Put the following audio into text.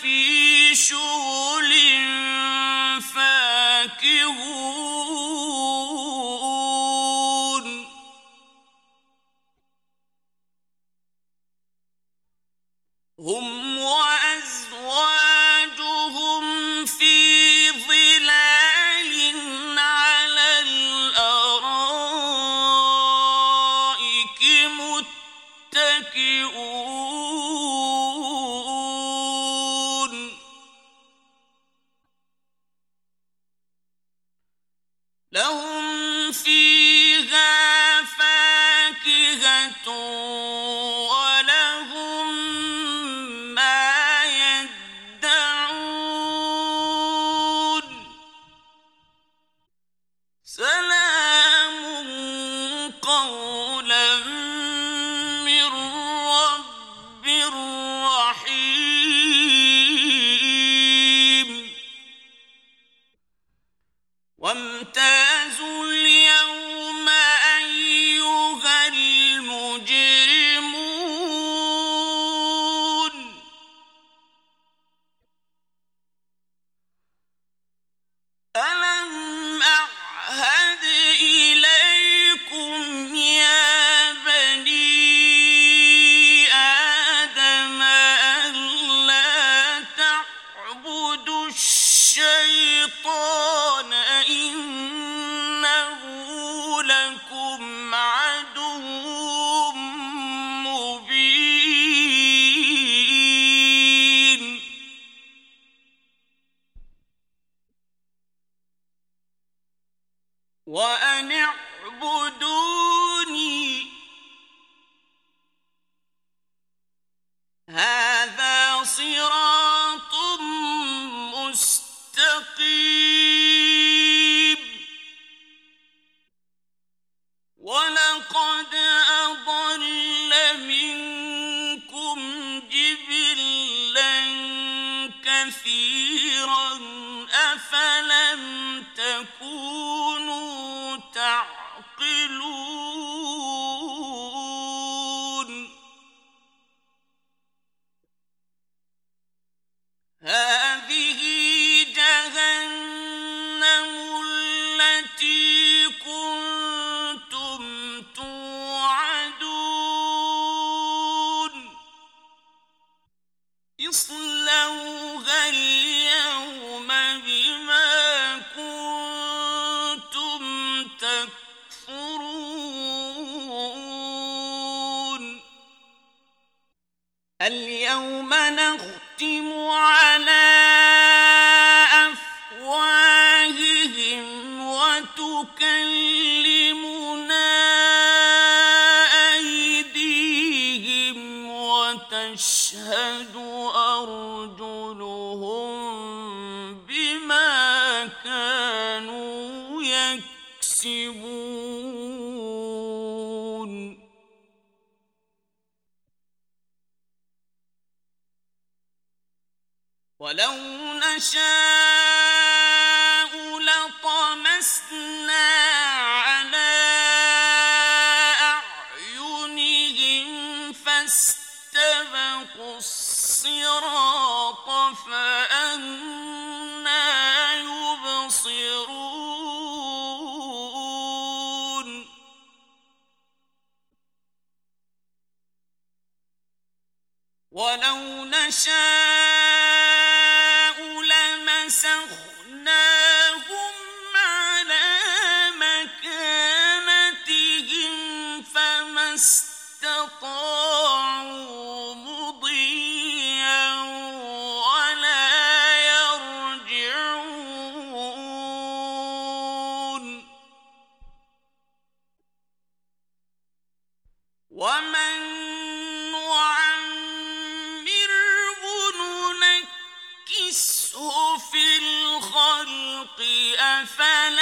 لفي شغل فاكهون هم وأزواجهم في ظلال على الأرائك متكئون لهم فيها فاكهة ولهم ما يدعون سلام قولا من رب رحيم وامتازوا اليوم أيها المجرمون ألم أعهد إليكم يا بني آدم ألا تعبدوا الشيطان إنه لكم عدو مبين وأن اعبدوني هذا صراط مستقيم ولقد أضل منكم جبلا كثيرا أفلم تكونوا تعقلون هذه جهنم التي كنتم توعدون اصلوها اليوم بما كنتم تكفرون اليوم نختم على أفواههم وتكلمنا أيديهم وتشهد أرجلهم بما كانوا يكسبون ولو نشاء لطمسنا على أعينهم فاستبقوا الصراط فأنى يبصرون ولو نشاء لمسخناهم على مكانتهم فما استطاعوا مضيا ولا يرجعون ومن نعمره ننكسه في الخلق أفلا